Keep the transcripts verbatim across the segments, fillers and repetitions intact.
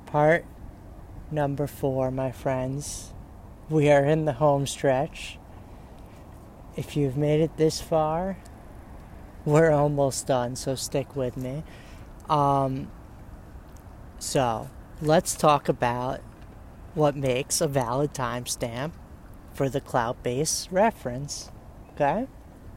Part number four, my friends. We are in the home stretch. If you've made it this far, we're almost done, so stick with me. Um, so, let's talk about what makes a valid timestamp for the cloud-based reference, okay?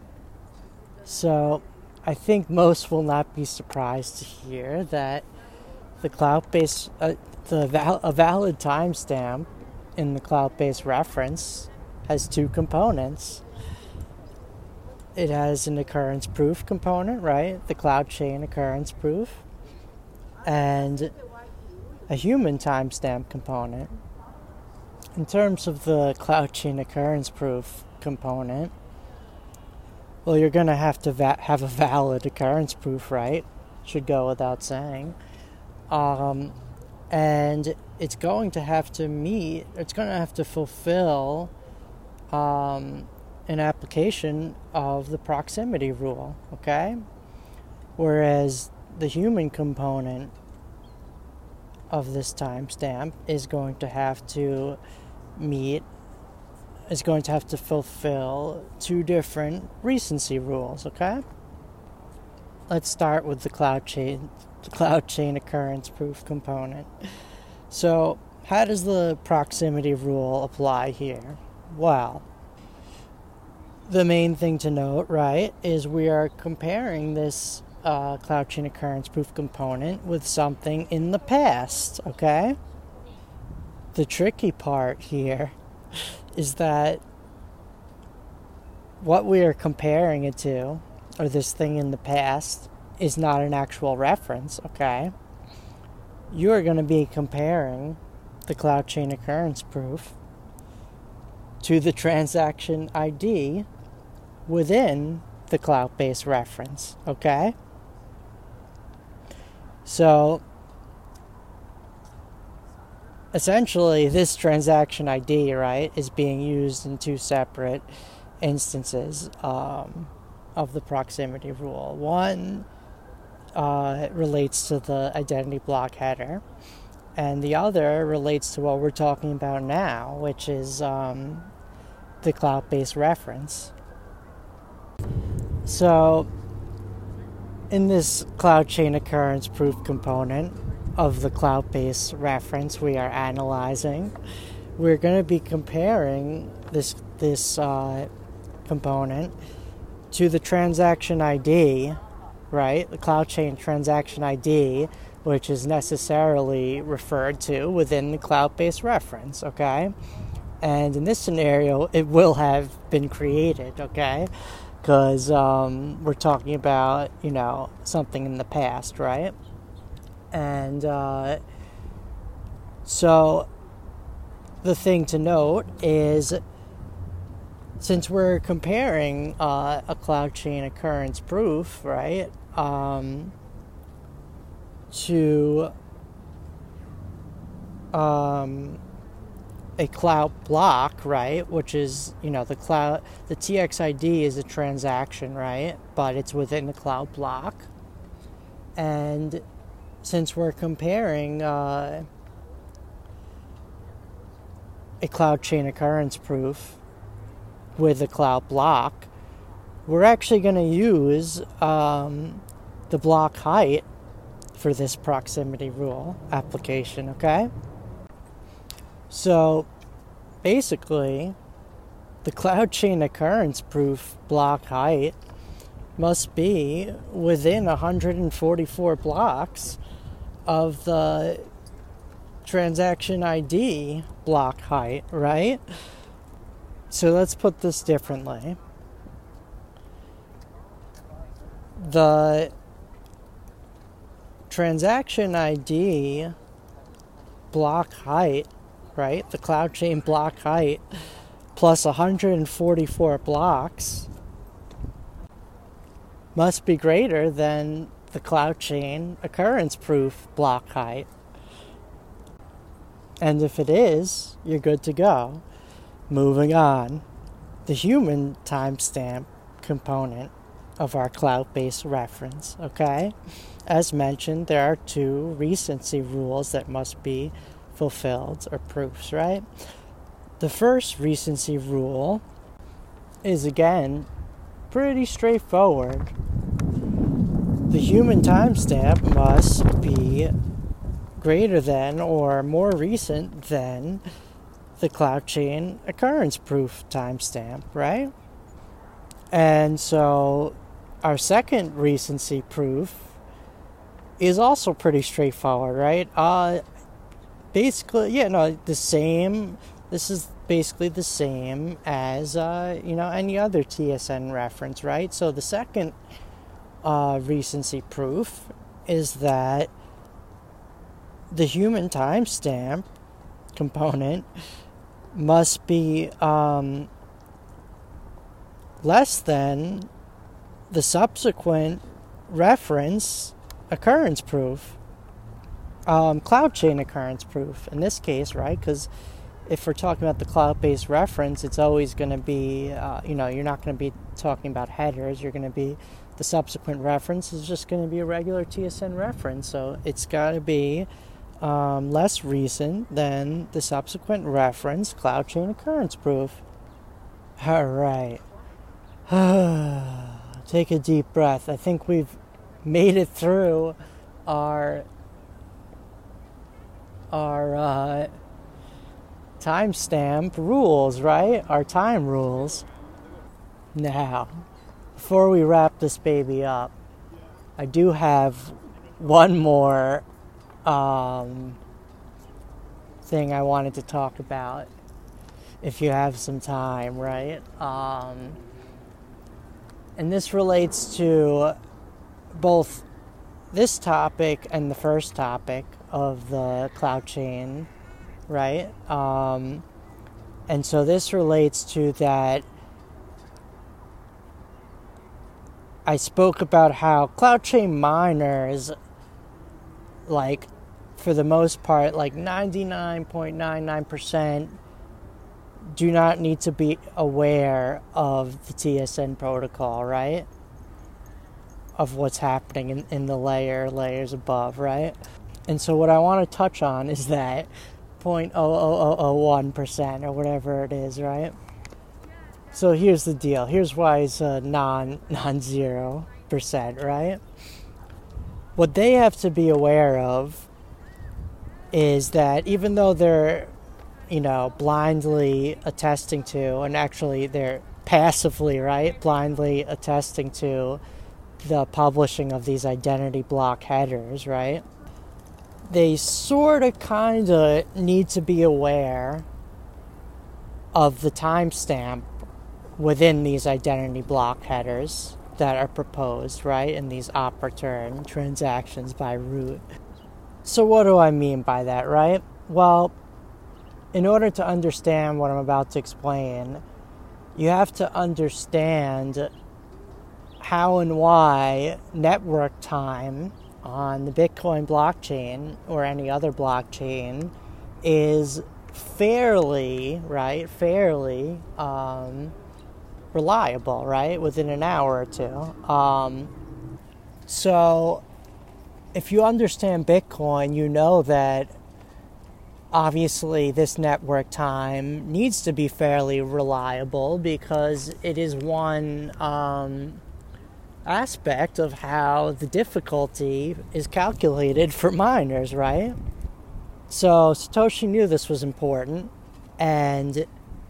So, I think most will not be surprised to hear that the cloud-based, uh, the val- a valid timestamp in the cloud-based reference has two components. It has an occurrence proof component, right? The cloud chain occurrence proof, and a human timestamp component. In terms of the cloud chain occurrence proof component, well, you're going to have to va- have a valid occurrence proof, right? Should go without saying. Um, and it's going to have to meet, it's going to have to fulfill um, an application of the proximity rule, okay? Whereas the human component of this timestamp is going to have to meet, is going to have to fulfill two different recency rules, okay? Let's start with the cloud chain, the cloud chain occurrence proof component. So, how does the proximity rule apply here? Well, the main thing to note, right, is we are comparing this uh, cloud chain occurrence proof component with something in the past, okay? The tricky part here is that what we are comparing it to, or this thing in the past, is not an actual reference, okay? You are going to be comparing the cloud chain occurrence proof to the transaction I D within the cloud-based reference, okay? So, essentially, this transaction I D, right, is being used in two separate instances um, of the proximity rule. One uh, relates to the identity block header, and the other relates to what we're talking about now, which is um, the cloud-based reference. So, in this cloud chain occurrence proof component of the cloud-based reference we are analyzing, we're going to be comparing this this uh, component to the transaction I D, right? The cloud chain transaction I D, which is necessarily referred to within the cloud-based reference, okay? And in this scenario, it will have been created, okay? Because um, we're talking about, you know, something in the past, right? And uh, so the thing to note is, since we're comparing uh, a cloud chain occurrence proof, right, um, to um, a cloud block, right, which is, you know, the cloud, the T X I D is a transaction, right, but it's within the cloud block. And since we're comparing uh, a cloud chain occurrence proof with a cloud block, we're actually going to use um, the block height for this proximity rule application, okay? So, basically, the cloud chain occurrence proof block height must be within one hundred forty-four blocks of the transaction I D block height, right? So let's put this differently. The transaction I D block height, right, the cloud chain block height, plus one hundred forty-four blocks must be greater than the cloud chain occurrence proof block height. And if it is, you're good to go. Moving on, the human timestamp component of our cloud-based reference, okay? As mentioned, there are two recency rules that must be fulfilled, or proofs, right? The first recency rule is, again, pretty straightforward. The human timestamp must be greater than or more recent than the cloud chain occurrence proof timestamp, right? And so our second recency proof is also pretty straightforward, right? Uh, basically, yeah, no, the same. This is basically the same as, uh, you know, any other T S N reference, right? So the second uh, recency proof is that the human timestamp component must be um, less than the subsequent reference occurrence proof, um, cloud chain occurrence proof in this case, right? Because if we're talking about the cloud-based reference, it's always going to be, uh, you know, you're not going to be talking about headers. You're going to be, the subsequent reference is just going to be a regular T S N reference. So it's got to be um, less recent than the subsequent reference cloud chain occurrence proof. All right. Take a deep breath. I think we've made it through our our uh, timestamp rules, right? Our time rules. Now, before we wrap this baby up, I do have one more um, thing I wanted to talk about. If you have some time, right? Um, and this relates to both this topic and the first topic of the cloud chain, right? Um, and so this relates to that I spoke about how cloud chain miners, like, for the most part, like ninety-nine point nine nine percent do not need to be aware of the T S N protocol, right? Of what's happening in, in the layer, layers above, right? And so what I want to touch on is that zero point zero zero zero zero one percent or whatever it is, right? So here's the deal. Here's why it's a non, non-zero percent, right? What they have to be aware of is that even though they're, you know, blindly attesting to, and actually they're passively, right, blindly attesting to the publishing of these identity block headers, right, they sort of kind of need to be aware of the timestamp within these identity block headers that are proposed, right, in these op return transactions by root. So what do I mean by that, right? Well, in order to understand what I'm about to explain, you have to understand how and why network time on the Bitcoin blockchain or any other blockchain is fairly, right, fairly um, reliable, right, within an hour or two. Um, so if you understand Bitcoin, you know that obviously this network time needs to be fairly reliable because it is one um, aspect of how the difficulty is calculated for miners, right? So Satoshi knew this was important, and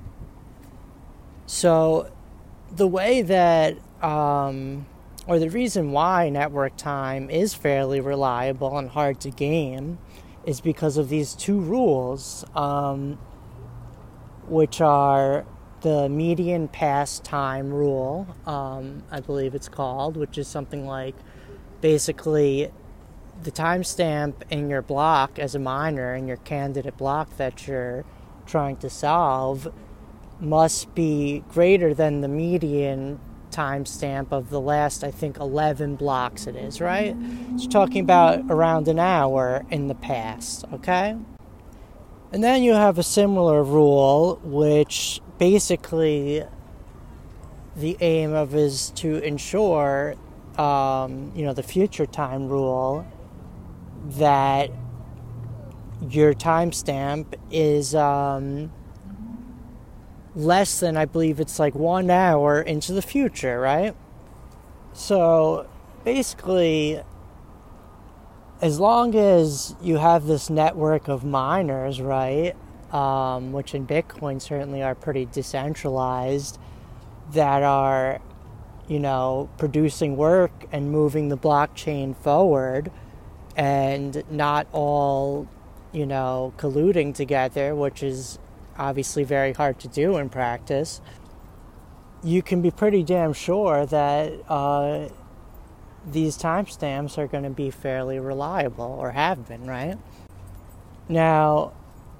so the way that, um, or the reason why network time is fairly reliable and hard to game is because of these two rules, um, which are the median pass time rule, um, I believe it's called, which is something like basically the timestamp in your block as a miner, in your candidate block that you're trying to solve, must be greater than the median timestamp of the last, I think, eleven blocks it is, right? It's talking about around an hour in the past, okay? And then you have a similar rule, which basically the aim of is to ensure, um, you know, the future time rule that your timestamp is um, less than, I believe it's like one hour into the future, right? So basically, as long as you have this network of miners, right, um, which in Bitcoin certainly are pretty decentralized, that are, you know, producing work and moving the blockchain forward, and not all, you know, colluding together, which is obviously very hard to do in practice, you can be pretty damn sure that uh, these timestamps are going to be fairly reliable, or have been, right? Now,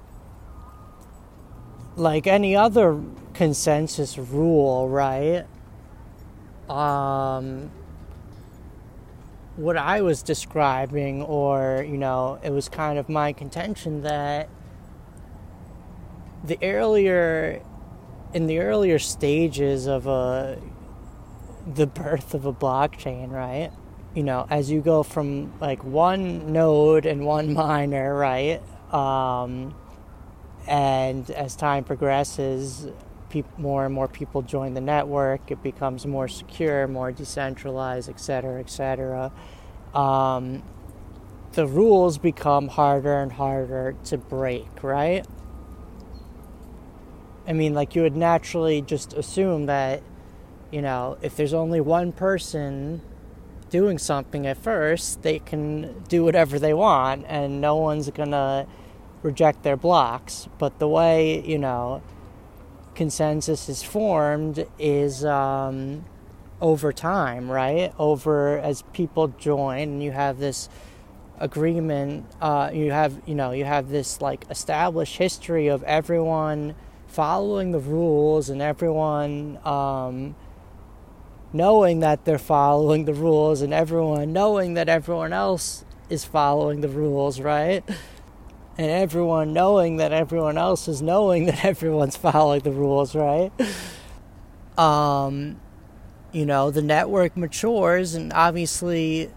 like any other consensus rule, right? Um, what I was describing, or, you know, it was kind of my contention that the earlier, in the earlier stages of a, the birth of a blockchain, right? You know, as you go from like one node and one miner, right? Um, and as time progresses, pe- more and more people join the network. It becomes more secure, more decentralized, et cetera, et cetera. Um, the rules become harder and harder to break, right? I mean, like, you would naturally just assume that, you know, if there's only one person doing something at first, they can do whatever they want and no one's gonna reject their blocks. But the way, you know, consensus is formed is um, over time, right? Over, as people join, and you have this agreement, uh, you have, you know, you have this, like, established history of everyone following the rules and everyone um, knowing that they're following the rules and everyone knowing that everyone else is following the rules, right? And everyone knowing that everyone else is knowing that everyone's following the rules, right? Um, you know, the network matures and obviously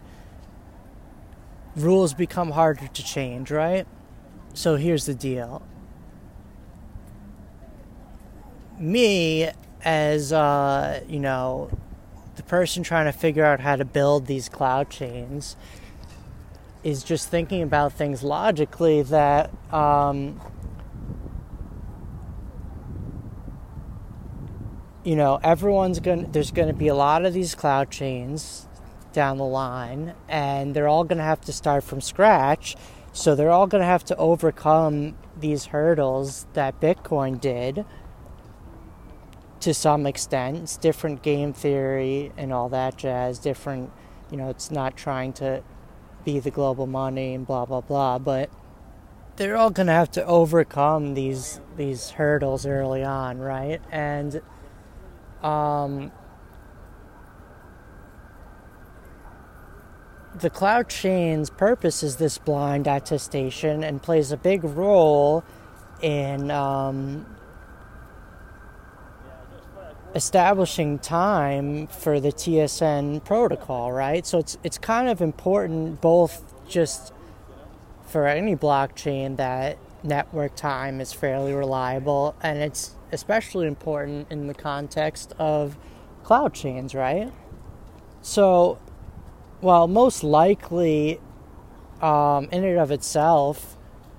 rules become harder to change, right? So here's the deal. Me, as, uh, you know, the person trying to figure out how to build these cloud chains, is just thinking about things logically that um, you know, everyone's gonna, there's gonna be a lot of these cloud chains down the line, and they're all gonna have to start from scratch, so they're all gonna have to overcome these hurdles that Bitcoin did to some extent. It's different game theory and all that jazz, different, you know, it's not trying to be the global money and blah, blah, blah, but they're all going to have to overcome these these hurdles early on, right? And um, the cloud chain's purpose is this blind attestation and plays a big role in um, establishing time for the T S N protocol, right? So it's it's kind of important both just for any blockchain that network time is fairly reliable, and it's especially important in the context of cloud chains, right? So, while most likely, um, in and of itself,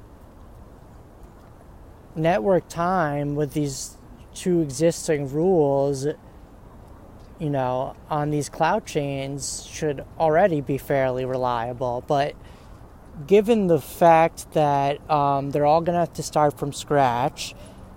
network time with these two existing rules, you know, on these cloud chains should already be fairly reliable. But given the fact that um, they're all going to have to start from scratch,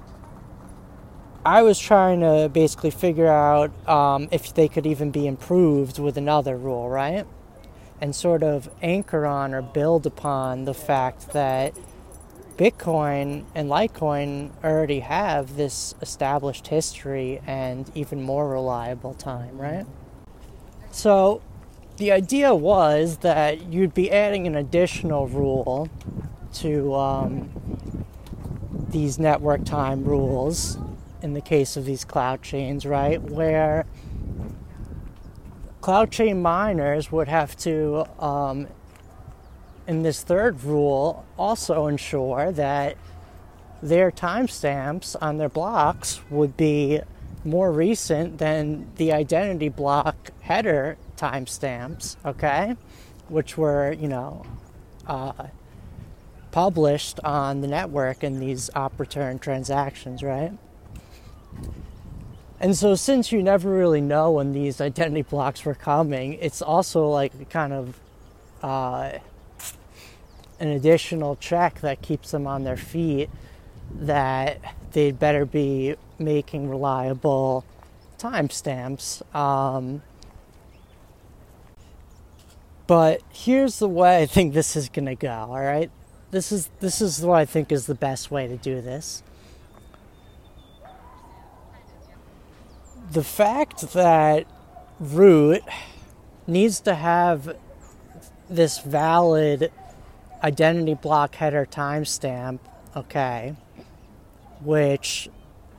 I was trying to basically figure out um, if they could even be improved with another rule, right? And sort of anchor on or build upon the fact that Bitcoin and Litecoin already have this established history and even more reliable time, right? So the idea was that you'd be adding an additional rule to um, these network time rules in the case of these cloud chains, right? Where cloud chain miners would have to, um, in this third rule, also ensure that their timestamps on their blocks would be more recent than the identity block header timestamps, okay? Which were, you know, uh, published on the network in these op return transactions, right? And so since you never really know when these identity blocks were coming, it's also like kind of uh, an additional check that keeps them on their feet that they'd better be making reliable timestamps. Um, but here's the way I think this is going to go, all right? This is this is what I think is the best way to do this. The fact that root needs to have this valid identity block header timestamp, okay, which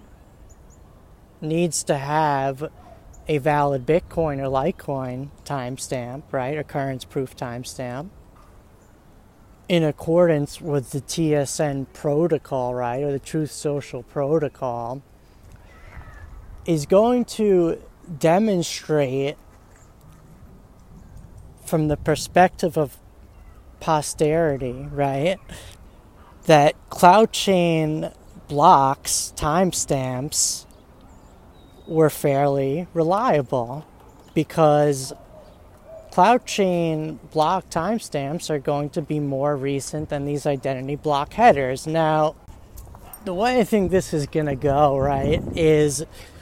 needs to have a valid Bitcoin or Litecoin timestamp, right, occurrence proof timestamp, in accordance with the T S N protocol, right, or the Truth Social protocol, is going to demonstrate from the perspective of posterity, right, that cloud chain blocks, timestamps, were fairly reliable because cloud chain block timestamps are going to be more recent than these identity block headers. Now, the way I think this is going to go, right, is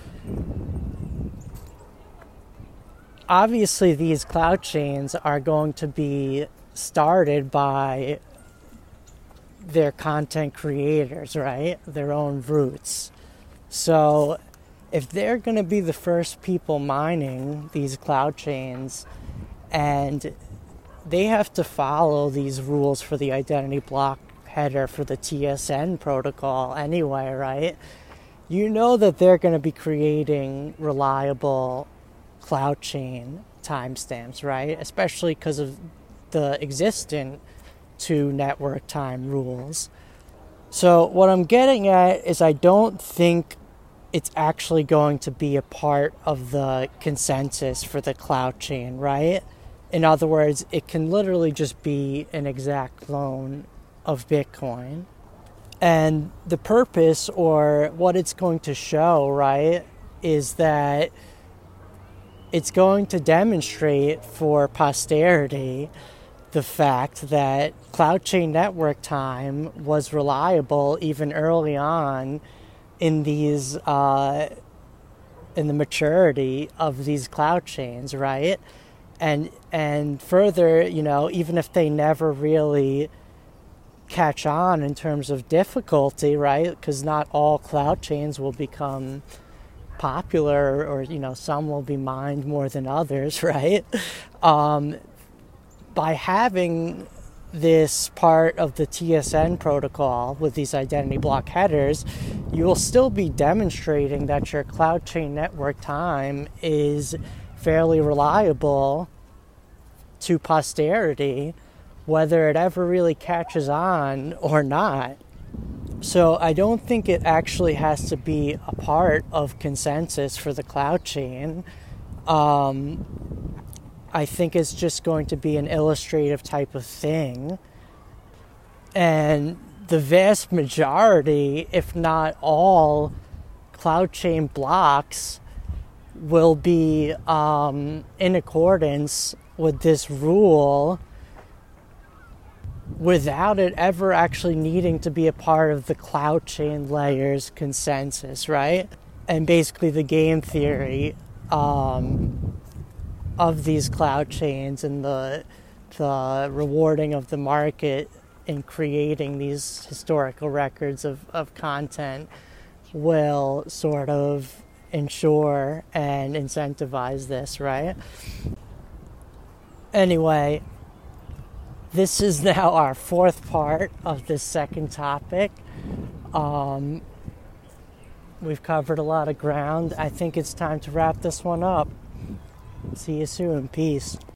obviously these cloud chains are going to be started by their content creators, right? Their own roots. So if they're going to be the first people mining these cloud chains and they have to follow these rules for the identity block header for the T S N protocol anyway, right? You know that they're going to be creating reliable cloud chain timestamps, right? Especially because of the existent two network time rules. So what I'm getting at is I don't think it's actually going to be a part of the consensus for the cloud chain, right? In other words, it can literally just be an exact clone of Bitcoin. And the purpose, or what it's going to show, right, is that it's going to demonstrate for posterity the fact that cloud chain network time was reliable even early on in these uh, in the maturity of these cloud chains, right? And and further, you know, even if they never really catch on in terms of difficulty, right? Because not all cloud chains will become popular, or, you know, some will be mined more than others, right? Um, by having this part of the T S N protocol with these identity block headers, you will still be demonstrating that your cloud chain network time is fairly reliable to posterity, whether it ever really catches on or not. So I don't think it actually has to be a part of consensus for the cloud chain. Um, I think it's just going to be an illustrative type of thing. And the vast majority, if not all, cloud chain blocks will be um, in accordance with this rule without it ever actually needing to be a part of the cloud chain layer's consensus, right? And basically the game theory um, of these cloud chains and the the rewarding of the market in creating these historical records of, of content will sort of ensure and incentivize this, right? Anyway, this is now our fourth part of this second topic. Um, we've covered a lot of ground. I think it's time to wrap this one up. See you soon. Peace.